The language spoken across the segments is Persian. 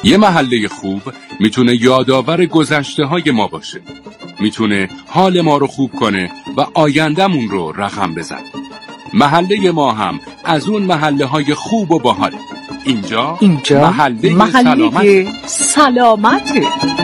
یه محله خوب میتونه یادآور گذشته‌های ما باشه، میتونه حال ما رو خوب کنه و آینده‌مون رو رقم بزنه. محله ما هم از اون محله‌های خوب و باحاله. اینجا محله سلامته.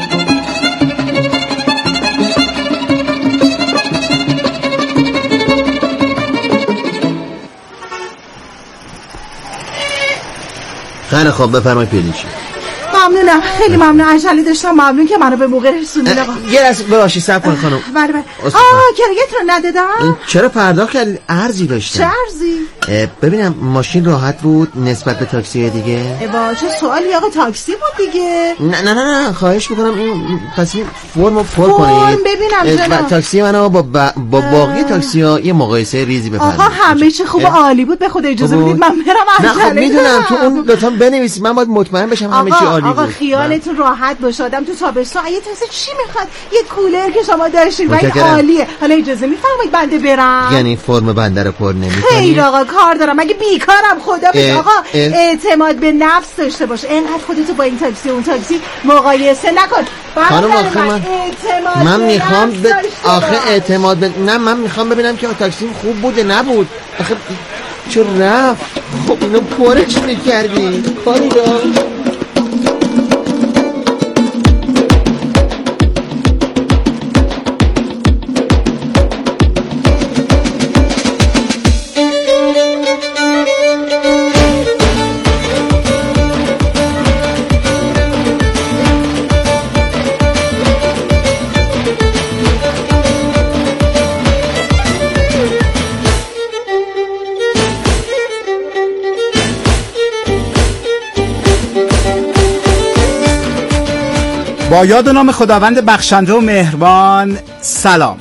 خیلی خوب، بفرمایید پیاده شید. ممنونم، خیلی ممنون. عجله داشتم. ممنون که منو به موقع رسوندین آقا. یه لحظه ببخشید صبر کن خانم. بله. کرایت رو ندادم؟ چرا پرداخت کردید؟ ارزی داشتم. چه ارزی؟ ببینم ماشین راحت بود نسبت به تاکسی دیگه؟ چه سوالی آقا، تاکسی بود دیگه. نه خواهش میکنم این پس فرمو پر کنید. ببینم جناب. تاکسی منو با باقی تاکسی‌ها یه مقایسه ریزی بفرمایید. آقا همه چی خوب و عالی بود. به خدا اجازه بدید من برم. نه خب میدونم تو اون لطفا بنویسید، من باید مطمئن بشم همه چی عالی بود. آقا خیالتون راحت باشه. آدم تو تابستون یه تازه چی میخواد؟ یه کولر که شما داشتید و این عالیه. حالا اجازه میفرمایید بنده برم؟ یعنی فرم بنده رو پر نمی‌کنی؟ خیر آقا کار دارم، مگه بیکارم؟ خدا بده آقا اعتماد به نفس داشته باشه. اینقدر خودتو با این تاکسی اون تاکسی مقایسه نکن. خانم آخه من میخوام آخه اعتماد به نه، من میخوام ببینم که تاکسیم خوب بوده نبود. آخه چه رفت؟ خب اینو پرش میکردی کاری داشت. با یاد و نام خداوند بخشنده و مهربان. سلام.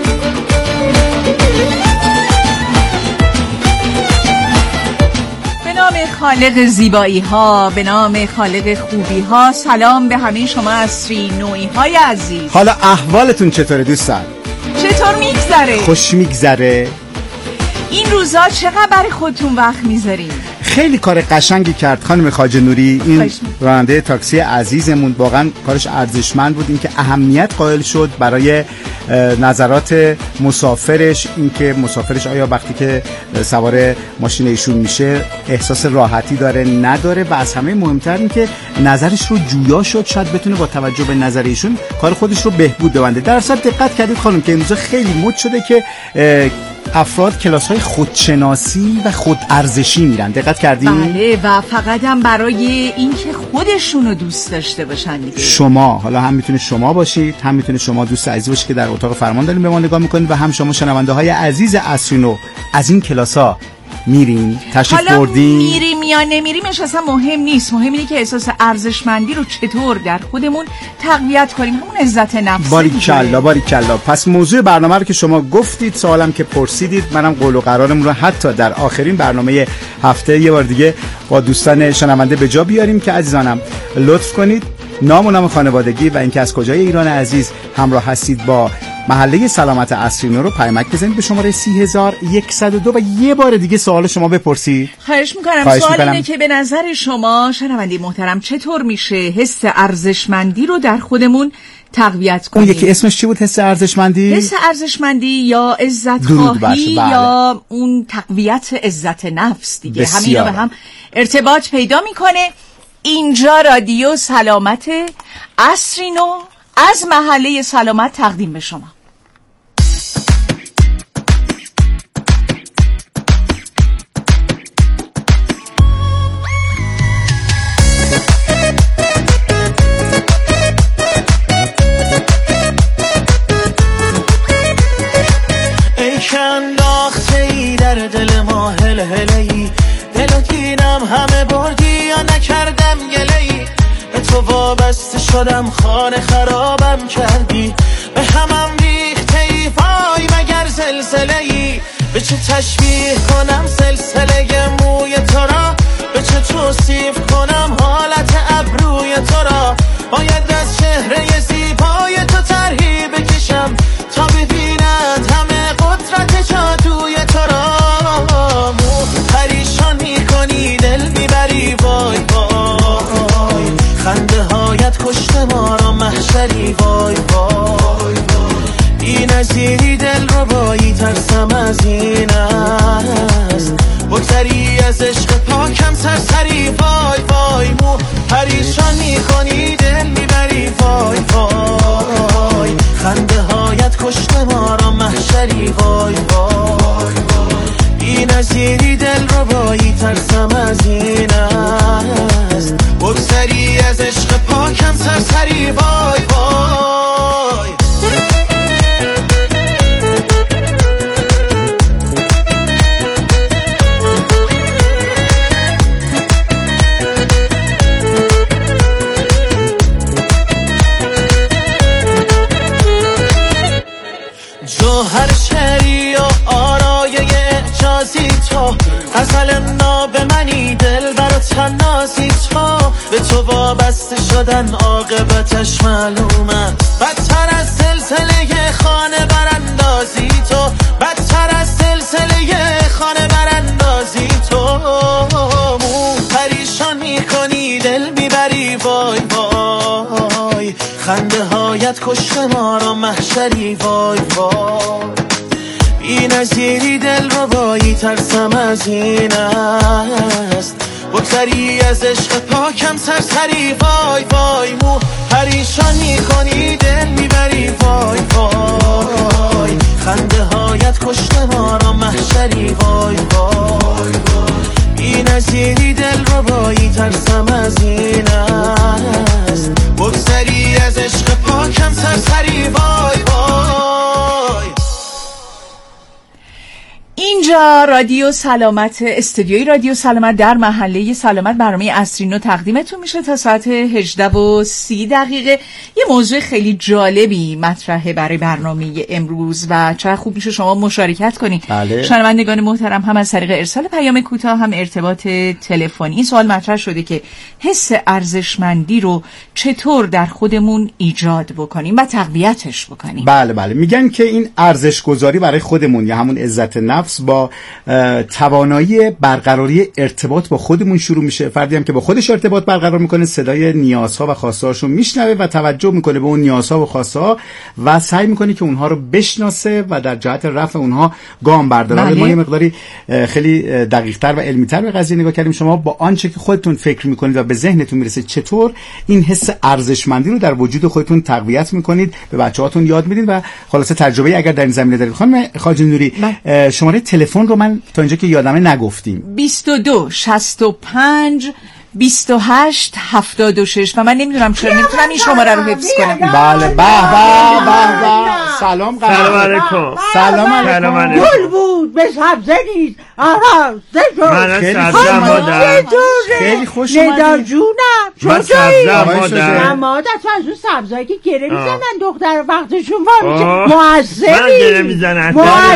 به نام خالق زیبایی ها، به نام خالق خوبی ها، سلام به همه شما عصری نوعی های عزیز. حالا احوالتون چطوره دوستان؟ چطور میگذره؟ خوش میگذره؟ این روزا چقدر برای خودتون وقت میذارین؟ خیلی کار قشنگی کرد خانم خواجه نوری، این راننده تاکسی عزیزمون. واقعا کارش ارزشمند بود، اینکه اهمیت قائل شد برای نظرات مسافرش، اینکه مسافرش آیا وقتی که سوار ماشین ایشون میشه احساس راحتی داره نداره، و از همه مهمتر اینکه نظرش رو جویا شد، شاید بتونه با توجه به نظر ایشون کار خودش رو بهبود ببنده. در اصل دقت کردید خانم که امروز خیلی مد شده که افراد کلاس‌های خودشناسی و خودارزشی میرن. دقت کردید؟ بله، و فقط هم برای اینکه خودشونو دوست داشته باشن دیگه. شما حالا هم میتونه شما باشید، هم میتونه شما دوست عزیز باشید که در اتاق فرمان دارین به ما نگاه میکنید، و هم شما شنونده های عزیز عصرینو از این کلاس‌ها میرین، تشریف بردین. میریم یا نمیریمش اصلا مهم نیست. مهم اینه که احساس ارزشمندی رو چطور در خودمون تقویت کنیم، همون عزت نفس. باریکلا. پس موضوع برنامه رو که شما گفتید، سوالم که پرسیدید، منم قول و قرارمون رو حتی در آخرین برنامه هفته یه بار دیگه با دوستان شنونده به جا بیاریم که عزیزانم لطف کنید نام و نام خانوادگی و اینکه از کجای ایران عزیز همراه هستید با محله سلامت عصرینو رو پیامک بزنید به شماره 30102 و یه بار دیگه سوال شما بپرسید. خواهش میکنم. سوال اینه که به نظر شما شنوندی محترم چطور میشه حس ارزشمندی رو در خودمون تقویت کنیم؟ اون یکی اسمش چی بود؟ حس ارزشمندی؟ حس ارزشمندی یا عزت خواهی یا اون تقویت عزت نفس دیگه. همین رو به هم ارتباط پیدا میکنه. اینجا رادیو سلامت عصرینو از محله سلامت تقدیم به شما. ای که انداختی در دل ما هله هلهی، دلو گیرم همه بردی یا نکردم گلهی، به تو وابسته شدم خانه خرابم کردی، به همم ریخته ای وای مگر زلزله‌ای، به چه تشبیه کنم سلسله موی تو را، به چه توصیف کنم حالت ابروی تو را، باید از چهره زیبای تو طرحی بکشم تا ببیند همه قدرت جادوی تو را، پریشان میکنی دل میبری وای وای، خنده از عشق پاکم سرسری وای وای مو پریشان میکنی دل میبری وای وای خنده هایت کشته ما را محشری وای وای بی نظیری دل رو بایی ترسم از این است بگذری از عشق پاکم سرسری وای وای جوهر شری و آرایه اعجازی تو غزل ناب منی دل برات نازی تو به تو وابسته شدن عاقبتش معلوم است بدتر از سلسله خانه براندازی تو بدتر از سلسله خانه براندازی تو مو پریشان میکنی دل میبری وای وای خنده هایت کشته ما را محشری وای وای بی نظیری دل رو بایی ترسم از این است بگذری از عشق پاکم سرسری وای وای مو پریشان میکنی دل میبری وای وای خنده هایت کشته ما را محشری وای وای بی نظیری دل رو بایی ترسم از این است بگذری از عشق پاکم سرسری وای وای. اینجا رادیو سلامت، استودیوی رادیو سلامت در محله سلامت، برنامه عصرینو تقدیمتون میشه تا ساعت 18:30. یه موضوع خیلی جالبی مطرحه برای برنامه امروز و چقدر خوب میشه شما مشارکت کنید. بله. شنوندگان محترم، هم از طریق ارسال پیام کوتاه هم ارتباط تلفنی. این سوال مطرح شده که حس ارزشمندی رو چطور در خودمون ایجاد بکنیم و تقویتش بکنیم. بله میگن که این ارزش گذاری برای خودمون یا همون عزت نفس با توانایی برقراری ارتباط با خودمون شروع میشه. فردی هم که با خودش ارتباط برقرار میکنه صدای نیازها و خواسته‌هاشو میشنوه و توجه میکنه به اون نیازها و خواسته‌ها و سعی میکنه که اونها رو بشناسه و در جهت رفع اونها گام برداره. ما یه مقداری خیلی دقیق‌تر و علمی‌تر به قضیه نگاه کردیم. شما با آنچه که خودتون فکر میکنید و به ذهنتون میرسه چطور این حس ارزشمندی رو در وجود خودتون تقویت میکنید، به بچه‌هاتون یاد میدید و خلاصه تجربه اگر در این زمینه دارید. خانم خواجه نوری، شماره تلفن رو من تا اینجا که یادمه نگفتیم. 22 65 28 76 و من نمیدونم چرا نمیتونم این شماره رو حفظ کنم. بله به به به. سلام علیکم. سلام علیکم. گل بود به سبزه نیست. آها من سبزه مادر. خیلی خوش اومدید. ندا جونم من سبزه مادر. مادر تو از اون سبزهایی که گره میزنن دختر وقتشون وام میشه. موثری من گره میزنن.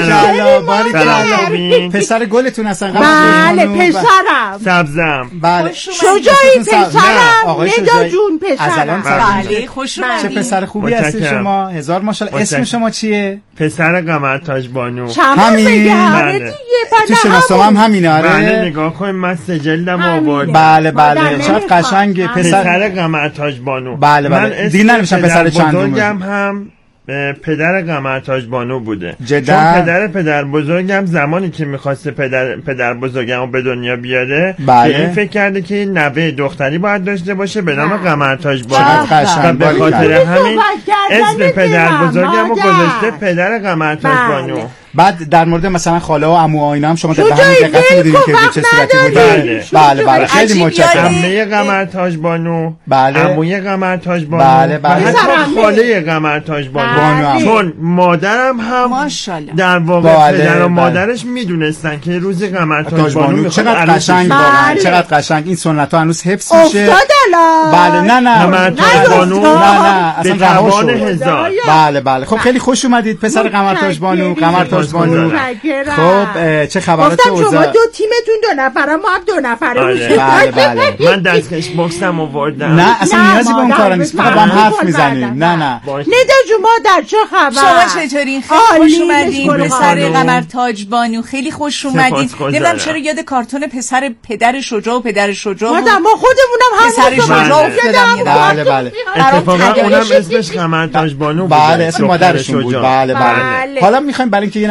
پسر گلتون هستن. بله پسرم. سبزم. بله شجاعی پسرم. ندا جون پسرم. بله خوش چه پسر خوبی هستی شما. هزار ماشاءالله. اسم شما چیه؟ پسر قمر تاج بانو. همین. تو شناسنامه هم همینه. آره بله نگاه کن من سجلدم آوردم. بله چقدر قشنگه. پسر قمر تاج بانو. بله دیگه نمیشه پسر چندم. بزرگم هم پدر قمر تاج بانو بوده. جدا. چون پدر بزرگم زمانی که میخواسته پدر بزرگم رو به دنیا بیاره به این فکر کرده که نوه دختری باید داشته باشه به نام قمر تاج بانو و به خاطر همین اسم پدر بزرگم رو گذاشته پدر قمر تاج بانو. بعد در مورد مثلا خاله و عمو اینا هم شما در همین دقت بودید که چه صورتی بوده. بله خیلی متشکرم. عمه قمر تاج بانو، عموی قمر تاج بانو، بله خاله قمر تاج بانو. چون مادرم هم در واقع پدر و مادرش میدونستن که روز قمر تاج بانو چقدر قشنگ واقعا چقدر قشنگ این سنت‌ها هنوز حفظ میشه. بله نه قمر تاج بانو نه اصلا رها شد. بله خب خیلی خوش اومدید پسر قمر تاج بانو. قمر تاج بانو. خب چه خبرات اوضاع؟ گفتم شما دو تیمتون دو نفره ما هم دو نفره میشه. بله من دستکش باکسم آوردم. نه اصلا نیازی به اون کارا نیست. فقط با هم حرف میزنیم. نه ندا جون مادر چه خبر؟ شما چطورین؟ خیلی خوش اومدین پسر قمر تاج بانو. خیلی خوش اومدین. نمیدونم چرا یاد کارتون پدر شجاع و پدر شجاع بود. ما خودمونم هم پسر شجاع افتادم. بله اتفاقا اونم اسمش قمر تاج بانو بود. بله اسم مادرشون بود. بله حالا میخوایم برای اینکه یه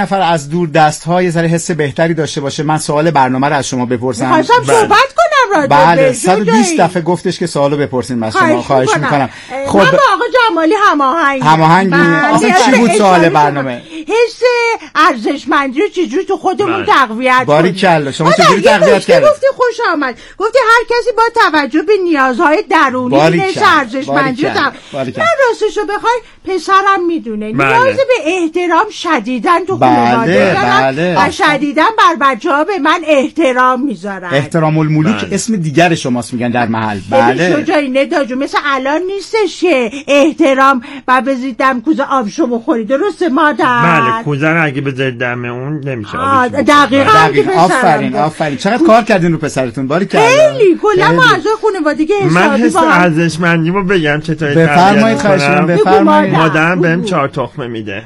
نفر از دور دست‌ها یه ذره حس بهتری داشته باشه، من سوال برنامه رو از شما بپرسم. می‌خواستم صحبت کنم راجع بله 120 دفعه گفتش که سوالو بپرسین از شما. خواهش می‌کنم. خب من با آقا جمالی هماهنگ آخه چی بود سوال برنامه؟ حس ارزشمندی رو چجوری تو خودمون تقویت کنیم. باریکلا شما چجوری تقویت کردید؟ گفتی خوش آمد. گفتی هر کسی با توجه به نیازهای درونی حس ارزشمندی رو من راستشو بخوای پسرم میدونه نیاز به احترام شدیداً تو خانواده دارم و شدیداً بر بچه‌ها به من احترام میذارن. احترام الملوک اسم دیگر شماست میگن در محل. بله شجاعی نداجو مثل الان نیستش که احترام و بذارید دم کوزه آبشو بخوری، درسته مادر؟ بله کوزه رو اگه بذارید دم اون نمیشه دقیقاً. آفرین چقدر کار کردین رو پسرتون. باریکلا خیلی کلا ما اعضای خانوادگی من حس ارزشمندیمو بگم چطوری بفرمایید. خواهش می‌کنم بفرمایید. مادرم بهم 4 تخمه میده.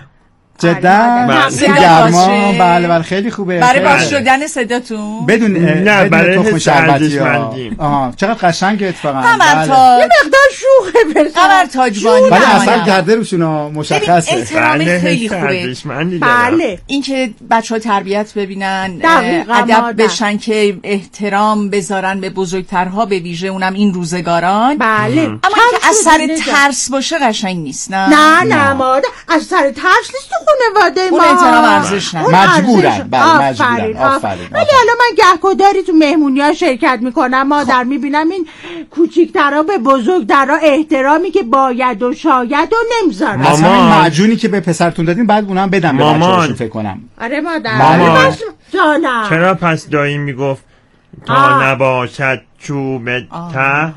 جدا گرما. بله خیلی خوبه. برای باز شدن صداتون بدون نه برای تخم شربتی. چقدر قشنگه اتفاقا. یه مقدار شوخه قمر تاجبانی ولی اثر کرده روشون مشخصه. احترام خیلی خوبه. بله اینکه بچه‌ها تربیت ببینن، ادب بشن که احترام بذارن به بزرگترها، به ویژه اونم این روزگاران. بله اما اینکه اثر ترس باشه قشنگ نیست. نه مادر اثر ترس نیست. خانواده ما احترام ارزش مجبورن. آفرین. ولی حالا من گهگداری تو مهمونی‌ها شرکت میکنم مادر میبینم این کوچیک‌ترا به بزرگترا احترامی که باید و شاید و نمیذارن. مثلا این معجونی که به پسرتون دادین بعد اونم بدم به بچه‌هاشون فکر کنم. آره مادر. چرا پس دایی میگفت تا نباشد چوب ته؟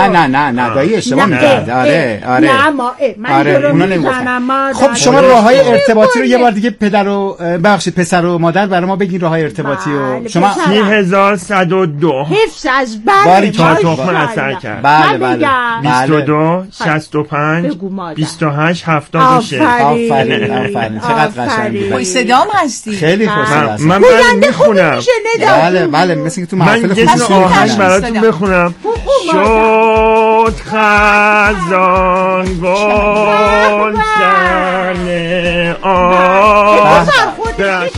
نه دایی اشتباه می‌کرد. آره من اونا نمی‌گفتن. خب شما راههای ارتباطی رو یه بار دیگه پسر و مادر برای ما بگین راههای ارتباطی رو. شما 3102 حفظ از تا تخمه اثر کرد. بله 22 65 28 76. آفرین چقدر قشنگه. خوش صدام هستی. خیلی خوش صدا. من میخونم. بله مثل که تو محفل خوب بخونم. شد خزان گلشن آتش.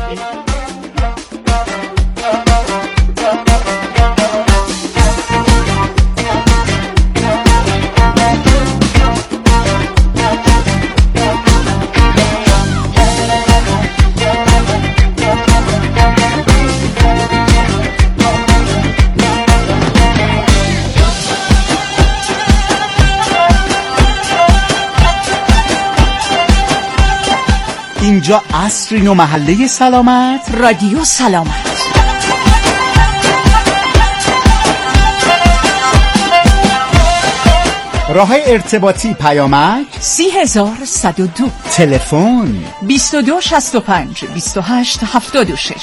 اینجا عصرین و محله سلامت، رادیو سلامت. راههای ارتباطی پیامک 30102 تلفن 2265 2876.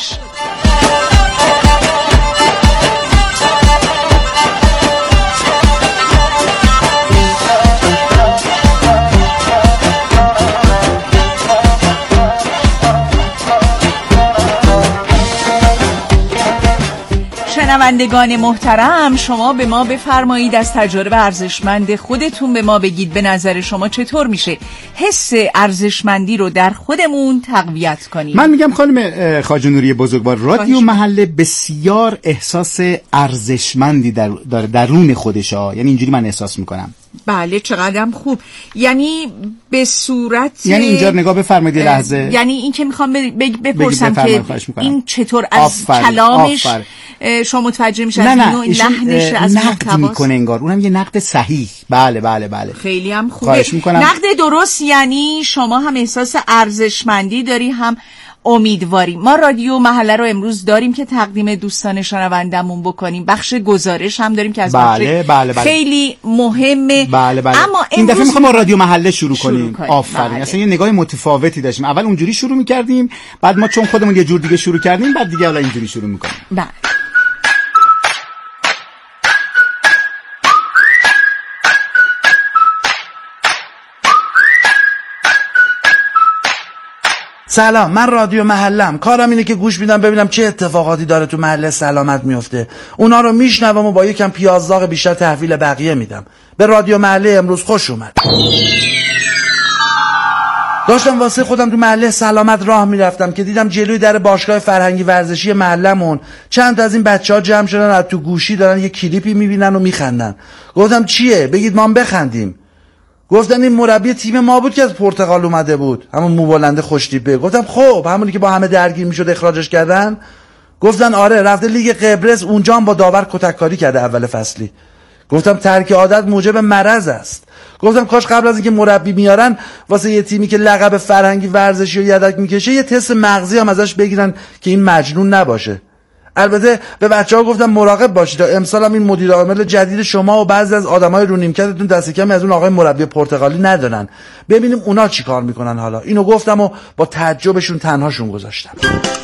شنوندگان محترم، شما به ما بفرمایید از تجارب ارزشمند خودتون به ما بگید به نظر شما چطور میشه حس ارزشمندی رو در خودمون تقویت کنیم. من میگم خانم خواجه نوری بزرگوار، رادیو محله بسیار احساس ارزشمندی داره درون خودشه، یعنی اینجوری من احساس میکنم. بله چقدرم خوب. یعنی به صورت یعنی اینجا نگاه بفرمایید لحظه. یعنی این که میخوام بپرسم که این چطور از کلامش شما متوجه میشن اینو لحنش از نقد میکنه انگار، اونم یه نقد صحیح. بله خیلی هم خوبه. نقد درست، یعنی شما هم احساس ارزشمندی داری هم امیدواری. ما رادیو محله رو امروز داریم که تقدیم دوستان شنوندمون بکنیم. بخش گزارش هم داریم که از بله. خیلی مهمه. بله. اما این دفعه میخوام با رادیو محله شروع کنیم. آفرین. اصلا یه نگاه متفاوتی داشتیم. اول اونجوری شروع میکردیم، بعد ما چون خودمون یه جور دیگه شروع کردیم، بعد دیگه حالا اینجوری شروع میکنیم. بله. سلام، من رادیو محلم. کارم اینه که گوش میدم ببینم چه اتفاقاتی داره تو محله سلامت میفته. اونا رو میشنوم و با یکم پیازداغ بیشتر تحویل بقیه میدم. به رادیو محله امروز خوش اومد. داشتم واسه خودم تو محله سلامت راه میرفتم که دیدم جلوی در باشگاه فرهنگی ورزشی محلمون چند تا از این بچه‌ها جمع شدن، از تو گوشی دارن یه کلیپی میبینن و میخندن. گفتم چیه؟ بگید ما هم بخندیم. گفتن این مربی تیم ما بود که از پرتغال اومده بود، همون موبالنده خوشتیپه. گفتم خب همونی که با همه درگیر میشد اخراجش کردن؟ گفتن آره، رفته لیگ قبرس، اونجا هم با داور کتککاری کرده اول فصلی. گفتم ترک عادت موجب مرض است. گفتم کاش قبل از اینکه مربی میارن واسه یه تیمی که لقب فرهنگی ورزشی رو یدک میکشه یه تست مغزی هم ازش بگیرن که این مجنون نباشه. البته به بچه‌ها گفتم مراقب باشید تا امسال هم این مدیر عامل جدید شما و بعضی از آدمای رو نیمکتتون دست کمی از اون آقای مربی پرتغالی ندارن، ببینیم اونا چی کار میکنن. حالا اینو گفتم و با تعجبشون تنهاشون گذاشتم.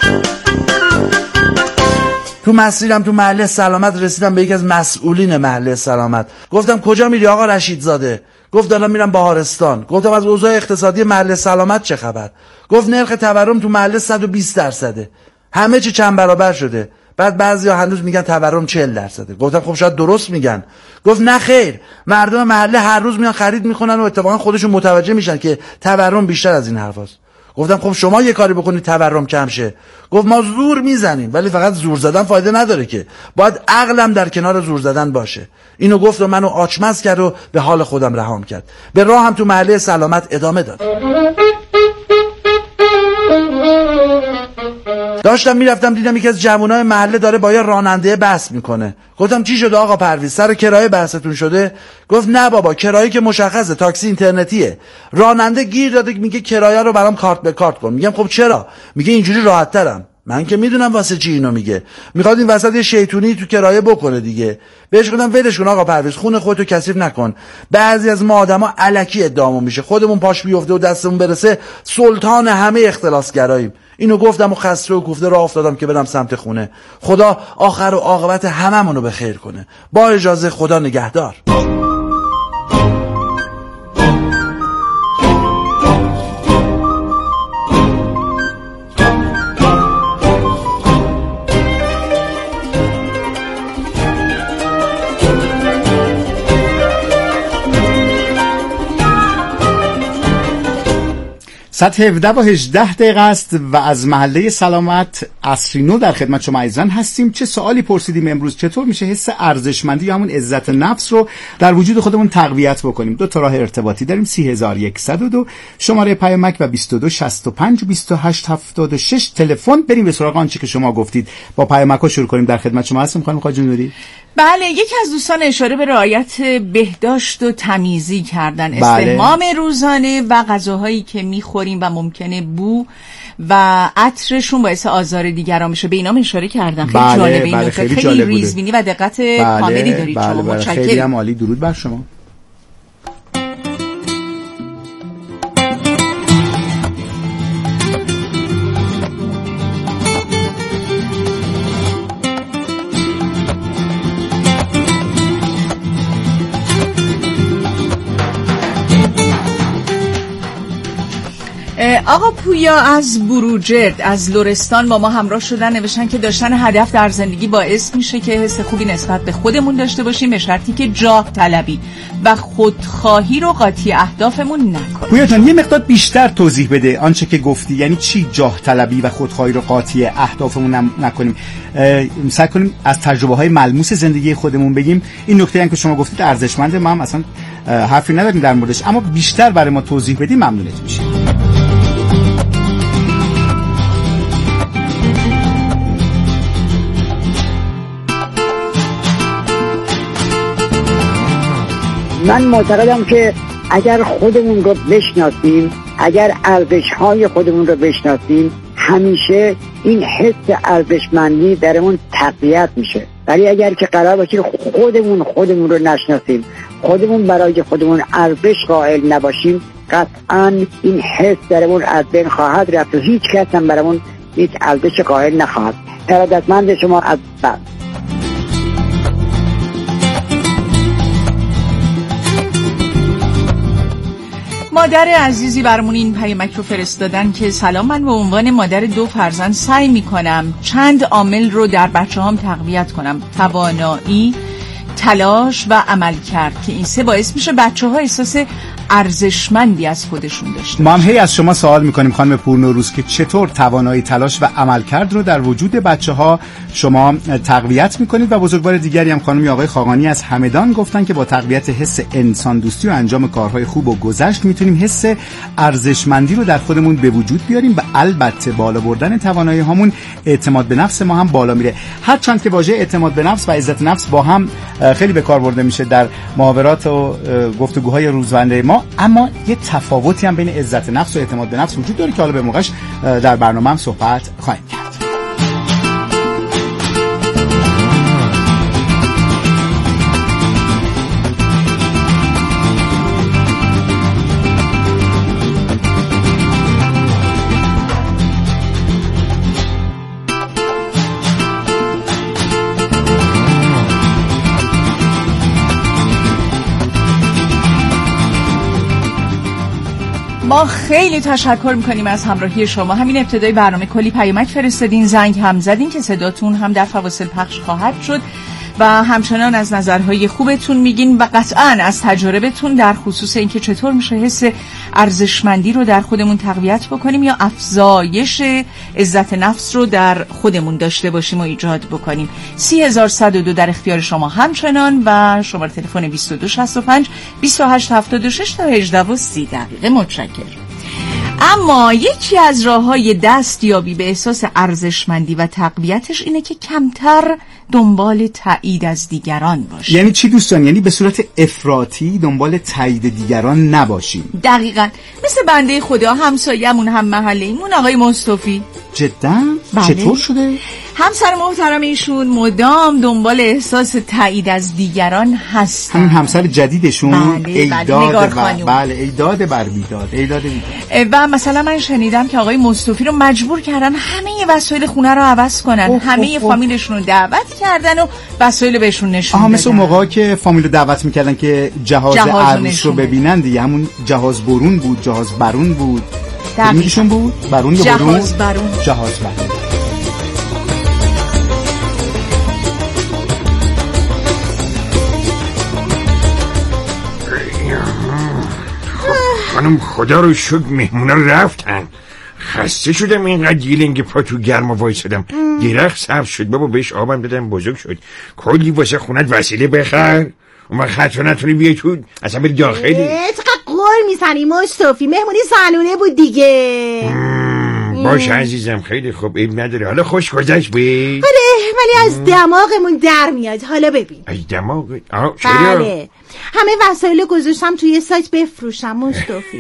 تو مسیرم تو محله سلامت رسیدم به یکی از مسئولین محله سلامت. گفتم کجا میری آقا رشیدزاده؟ گفت دارم میرم بهارستان. گفتم از اوضاع اقتصادی محله سلامت چه خبر؟ گفت نرخ تورم تو محله 120%. همه چی چند برابر شده. بعد بعضیا هنوز میگن تورم 40%. گفتم خب شاید درست میگن. گفت نه خیر، مردم محله هر روز میان خرید میکنن و اتفاقا خودشون متوجه میشن که تورم بیشتر از این حرفاست. گفتم خب شما یه کاری بکنید تورم کم شه. گفت ما زور میزنیم، ولی فقط زور زدن فایده نداره که، باید عقلم در کنار زور زدن باشه. اینو گفت و منو آچمز کرد و به حال خودم رهام کرد. به راهم تو محله سلامت ادامه داد. داشتم میرفتم دیدم یکی از جوانای محله داره با یه راننده بحث میکنه. گفتم چی شده آقا پرویز، سر کرایه بحثتون شده؟ گفت نه بابا، کرایه که مشخصه، تاکسی اینترنتیه. راننده گیر داده میگه کرایه رو برام کارت به کارت کن. میگم خب چرا؟ میگه اینجوری راحت ترم. من که میدونم واسه چی اینو میگه، میخواد این وسط یه شیطونی تو کرایه بکنه دیگه. بهش گفتم ولش کن آقا پرویز، خون خودتو کثیف نکن. بعضی از ما آدما الکی ادعامون میشه، خودمون پاش بیفته و دستمون برسه سلطان همه اختلاسگراییم. اینو گفتم و خسته و کوفته راه افتادم که برم سمت خونه. خدا آخر و عاقبت هممونو به خیر کنه. با اجازه، خدا نگهدار. ساعت 17:18 است و از محله سلامت عصرینو در خدمت شما عزیزان هستیم. چه سوالی پرسیدیم امروز؟ چطور میشه حس ارزشمندی یا همون عزت نفس رو در وجود خودمون تقویت بکنیم؟ 2 تا راه ارتباطی داریم، 30102 شماره پیامک و 2265 2876 تلفن. بریم به سراغ آنچه که شما گفتید. با پیامک‌ها شروع کنیم. در خدمت شما هستیم خانم خواجه نوری. بله، یکی از دوستان اشاره به رعایت بهداشت و تمیزی کردن، استحمام روزانه و غذاهایی که میخوریم و ممکنه بو و عطرشون باعث آزار دیگران میشه، به اینا اشاره کردن. خیلی جالبه این نکته، خیلی ریزبینی و دقت کاملی دارید شما. متشکرم. خیلی هم عالی، درود بر شما. آقا پویا از بروجرد از لرستان با ما همراه شدن، نوشتن که داشتن هدف در زندگی باعث میشه که حس خوبی نسبت به خودمون داشته باشیم، به شرطی که جاه طلبی و خودخواهی رو قاطی اهدافمون نکنیم. پویا جان یه مقدار بیشتر توضیح بده آنچه که گفتی، یعنی چی جاه طلبی و خودخواهی رو قاطی اهدافمون نکنیم؟ سعی کنیم از تجربه‌های ملموس زندگی خودمون بگیم. این نکته هم که شما گفتید ارزشمنده، ما هم اصلا حرفی نداریم در موردش، اما بیشتر برای ما توضیح بدیم ممنونت میشیم. من معتقدم که اگر خودمون رو بشناسیم، اگر ارزش‌های خودمون رو بشناسیم، همیشه این حس ارزشمندی درمون تقویت میشه. ولی اگر که قرار باشه خودمون رو نشناسیم، خودمون برای خودمون ارزش قائل نباشیم، قطعاً این حس درمون از بین خواهد رفت و هیچ کس هم برامون هیچ ارزش قائل نخواهد. ارادتمند شما از بعد. مادر عزیزی برامون این پیامک رو فرستادن که سلام، من به عنوان مادر 2 فرزند سعی میکنم چند عامل رو در بچه‌هام تقویت کنم: توانایی، تلاش و عمل کرد، که این 3 باعث میشه بچه‌ها احساس ارزشمندی از خودشون داشته. ما هم هی از شما سوال میکنیم خانم پورنوروز که چطور توانایی، تلاش و عملکرد رو در وجود بچه‌ها شما تقویت میکنید و بزرگوار دیگری هم خانم آقای خاقانی از همدان گفتن که با تقویت حس انسان دوستی و انجام کارهای خوب و گذشت میتونیم حس ارزشمندی رو در خودمون به وجود بیاریم و البته بالا بردن توانایی هامون اعتماد به نفس ما هم بالا میره. هرچند که واژه اعتماد به نفس و عزت نفس با هم خیلی به کار برده میشه در محاورات و گفتگوهای روزمره ما، اما یه تفاوتی هم بین عزت نفس و اعتماد به نفس وجود داره که حالا به موقعش در برنامه هم صحبت خواهیم کرد. ما خیلی تشکر میکنیم از همراهی شما. همین ابتدای برنامه کلی پیامک فرستادین، زنگ هم زدین که صداتون هم در فواصل پخش خواهد شد و همچنان از نظرهای خوبتون میگین و قطعاً از تجاربتون در خصوص اینکه چطور میشه حس ارزشمندی رو در خودمون تقویت بکنیم یا افزایش عزت نفس رو در خودمون داشته باشیم و ایجاد بکنیم. 30102 در اختیار شما همچنان و شماره تلفن 2265 2876 تا 18 و 30 دقیقه. متشکرم. اما یکی از راه‌های دستیابی به احساس ارزشمندی و تقویتش اینه که کمتر دنبال تایید از دیگران باشیم. یعنی چی دوستان؟ یعنی به صورت افراطی دنبال تایید دیگران نباشیم. دقیقاً مثل بنده خدا همسایه‌مون هم محله‌مون آقای مصطفی. جدا؟ بله. چطور شده؟ همسر محترم ایشون مدام دنبال احساس تایید از دیگران هستن. همین همسر جدیدشون؟ بله ایداد بر بیداد. و مثلا من شنیدم که آقای مصطفی رو مجبور کردن همه وسایل خونه رو عوض کنن. همه فامیلشون رو دعوت کردن و وسایل بهشون نشون دادن. مثل موقعی که فامیل رو دعوت میکردن که جهاز عروس رو ببینن دیگه، همون جهاز برون بود، جهاز برون بود. میشون بود؟ برون یا برون؟ جهاز برون. خانم خدا رو شکر مهمونا رفتن. خسته شدم اینقدر گیلنگ پا تو گرما وایسادم. درخت سبز شد بابا، بهش آبم دادم بزرگ شد. کلی واسه خونت وسیله بخر، اون وقت خطر نتونی بیای تو اصلا بری داخلی. چقدر قول میزنی مصطفی، مهمونی زنونه بود دیگه. باشه عزیزم، خیلی خوب، عیب نداره. حالا خوش گذشت بی؟ آره ولی از دماغمون در میاد. حالا ببین ای دماغ؟ بله همه وسایل گذاشتم توی سایت بفروشم مصطفی.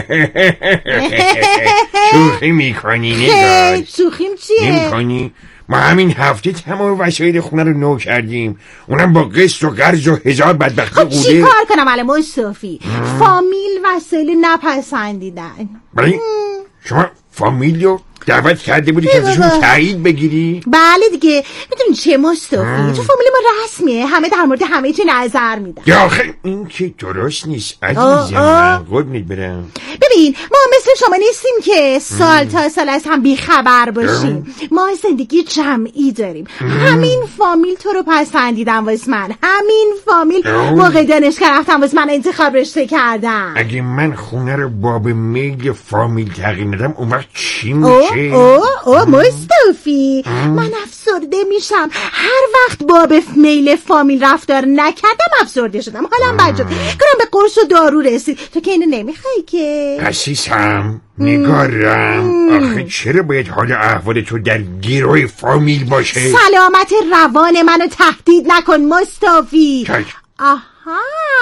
شوخی میکنی نگاه؟ شوخیم چیه؟ نمیکنی؟ ما همین هفته تمام وسایل خونه رو نو کردیم، اونم با قسط و قرض و 1000 بدبختی قوله. خب چی کار کنم الان مصطفی؟ فامیل وسایل نپسندیدن. بله شما فامیلیو دعوت کرده بودی که ازشون تایید بگیری؟ بله دیگه، میدونی چه مصطفی، تو فامیل ما رسمیه، همه در مورد همه چی نظر میدن. یا آخه این که درست نیست عزیزم، من قربونت برم. ببین ما مثل شما نیستیم که سال تا سال از هم بیخبر باشیم. ما زندگی جمعی داریم. همین فامیل تو رو پسندیدن واسه من، همین فامیل موقع دانشگاه رفتم واسه من انتخاب رشته کردن. اگه من خونه رو باب میل فامیل تغییر ندم اون وقت چی میشه؟ مصطفی من افسرده میشم هر وقت باب میل فامیل رفتار نکردم، افسرده شدم، حالم بد شد، کنم به قرص و دارو رسید. تو که اینو نمیخوای که؟ عزیزم نگارم، آخه چرا باید حال احوال تو در گروه فامیل باشه؟ سلامت روان منو تهدید نکن مصطفی. آها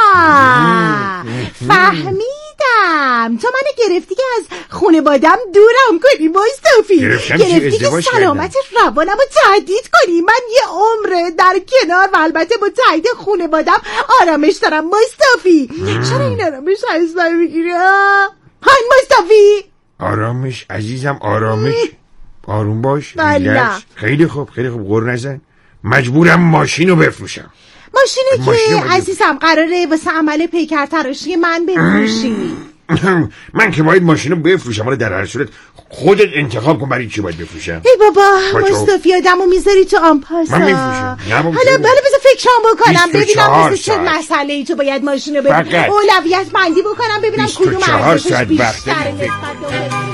فهمیدم، تو منو گرفتی که از خانوادم دورم کنی مصطفی، گرفتی که سلامت روانم رو تهدید کنی. من یه عمره در کنار و البته با تایید خانوادم آرامش دارم مصطفی. چرا این آرامش از من میگیری؟ های مصطفی آرامش عزیزم، آرامش، آروم باش، ریلکس. خیلی خوب غر نزن. مجبورم ماشین رو بفروشم. ماشینی که عزیزم قراره واسه عمل پیکر تراشی من بفروشی. من که باید ماشینو بفروشم، حالا در هر صورت خودت انتخاب کن برای چی باید بفروشم. ای بابا مصطفی آدمو میذاری تو آمپاسا. من میفروشم. حالا بذار فکرام بکنم ببینم مثل چه مسئله ای تو باید ماشینو ببینم، اولویت بندی بکنم ببینم کدوم ارزشش بیشتره نسبت به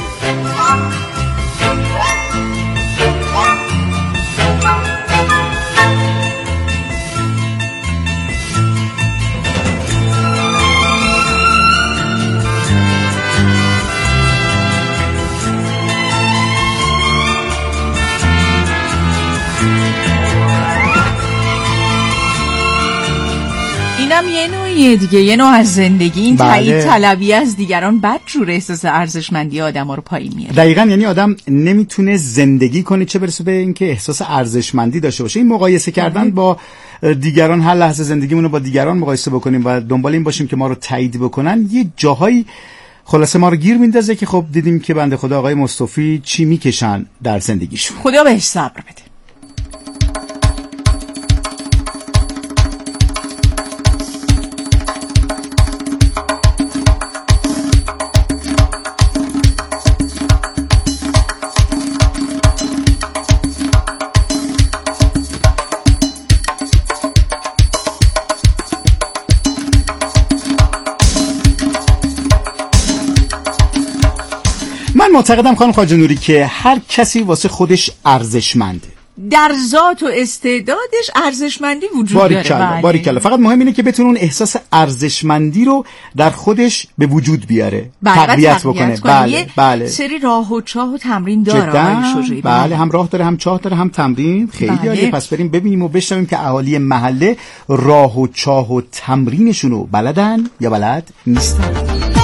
اینم یه نوعیه دیگه، یه نوع از زندگی. این تایید طلبی از دیگران بدجور احساس ارزشمندی آدم رو پایین میاره. دقیقاً، یعنی آدم نمیتونه زندگی کنه چه برسه به اینکه احساس ارزشمندی داشته باشه. این مقایسه کردن با دیگران، هر لحظه زندگیمون رو با دیگران مقایسه بکنیم و دنبال این باشیم که ما رو تایید بکنن، یه جاهایی خلاصه ما رو گیر میندازه که خب دیدیم که بنده خدا آقای مصطفی چی میکشن در زندگیشون. خدا بهش صبر بده. من معتقدم خانم خواجه نوری که هر کسی واسه خودش ارزشمنده، در ذات و استعدادش ارزشمندی وجود داره. باریکلا. فقط مهم اینه که بتونه اون احساس ارزشمندی رو در خودش به وجود بیاره، تقویت بکنه. بله. سری راه و چاه و تمرین داره آقای شجاعی. بله، هم راه داره، هم چاه داره، هم تمرین. خیلی عالیه. پس بریم ببینیم و بشنویم که اهالی محله راه و چاه و تمرینشون رو بلدن یا بلد نیستن.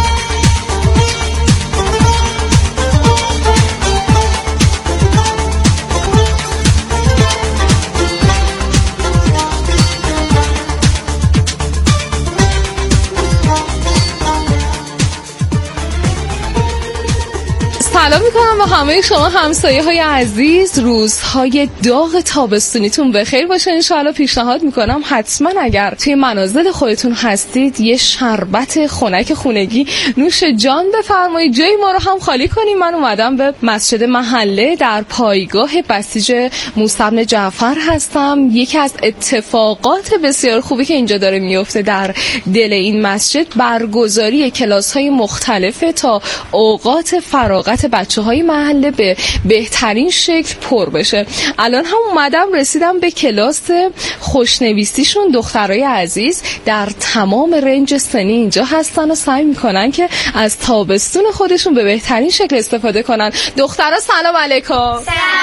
سلام میکنم با همه شما همسایه های عزیز. روزهای داغ تابستونیتون بخیر باشه انشاءالله. پیشنهاد میکنم حتما اگر توی منازل خودتون هستید یه شربت خنک خونگی نوش جان بفرمایید. جای ما رو هم خالی کنیم. من اومدم به مسجد محله در پایگاه بسیج موسی بن جعفر هستم. یکی از اتفاقات بسیار خوبی که اینجا داره میفته در دل این مسجد برگزاری کلاس‌های مختلفه تا اوقات فراغت بچه‌های محله به بهترین شکل پر بشه. الان هم اومدم رسیدم به کلاس خوشنویسیشون. دخترای عزیز در تمام رنج سنی اینجا هستن و سعی میکنن که از تابستون خودشون به بهترین شکل استفاده کنن. دخترا سلام علیکم. سلام.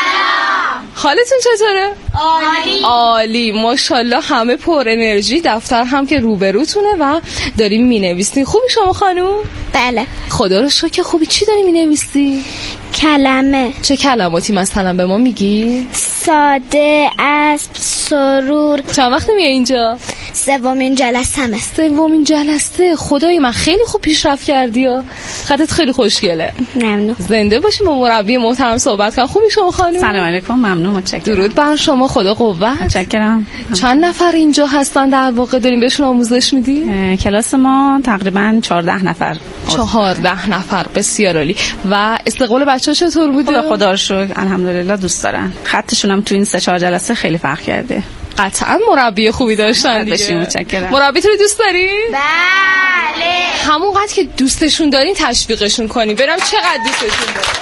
حالتون چطوره؟ عالی. ماشاءالله همه پر انرژی. دفتر هم که روبروتونه و داریم مینویسین. خوبی شما خانوم؟ بله. خدا رو شکر. خوبی. چی داری مینویسی؟ کلمه. چه کلماتی مثلا به ما میگی؟ ساده، اسب، سرور. چند وقت میای اینجا؟ سومین جلسه‌مه. سومین جلسه. خدای من خیلی خوب پیشرفت کردی ها. خطت خیلی خوشگله. ممنون. زنده باشیم. با مربی محترم صحبت کنم. خوبی شما خانم؟ سلام علیکم. ممنون. متشکرم. درود بر شما. خدا قوت. متشکرم. چند نفر اینجا هستن در واقع داریم بهشون آموزش میدی؟ کلاس ما تقریبا 14 نفر. 14 نفر. بسیار عالی. و استقبال بچه‌ها چطور بوده؟ خدا رو شکر الحمدلله دوست دارن. خطشون هم تو این 3-4 جلسه خیلی فرق کرده. قطعا مربی خوبی داشتن دیگه. متشکرم. مربیتون رو دوست داری؟ بله. همونقدر که دوستشون دارین تشویقشون کنین. برم چقدر دوستشون دارین.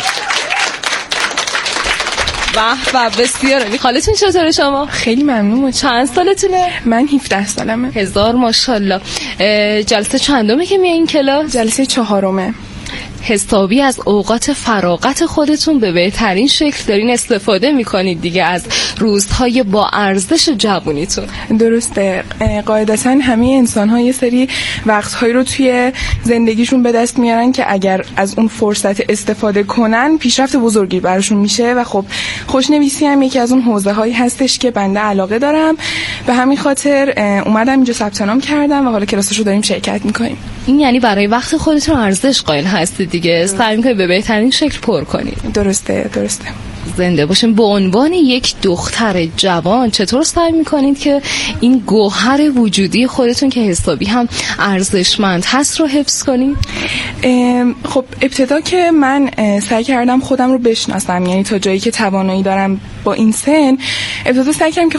به بسیار عالی. حالتون چطوره شما؟ خیلی ممنون. چند سالتونه؟ من 17 سالمه. 1000 ماشاءالله. جلسه چندمه که میای این کلاس؟ جلسه 4. حسابی از اوقات فراغت خودتون به بهترین شکل دارین استفاده میکنید دیگه از روزهای با ارزش جوونیتون. درسته. قاعدتا همه انسان‌ها یه سری وقت‌هایی رو توی زندگیشون به دست میارن که اگر از اون فرصت استفاده کنن پیشرفت بزرگی براشون میشه و خب خوشنویسی هم یکی از اون حوزه‌هایی هستش که بنده علاقه دارم. به همین خاطر اومدم اینجا ثبت نام کردم و حالا کلاسشو داریم شرکت میکنیم. این یعنی برای وقت خودتون ارزش قائل هستید دیگه. سعی می‌کنید به بهترین شکل پر کنید. درسته. زنده باشیم، به عنوان یک دختر جوان چطور سعی میکنید که این گوهر وجودی خودتون که حسابی هم ارزشمند هست رو حفظ کنید؟ خب ابتدا که من سعی کردم خودم رو بشناسم، یعنی تا جایی که توانایی دارم با این سن ابتدا سعی کردم که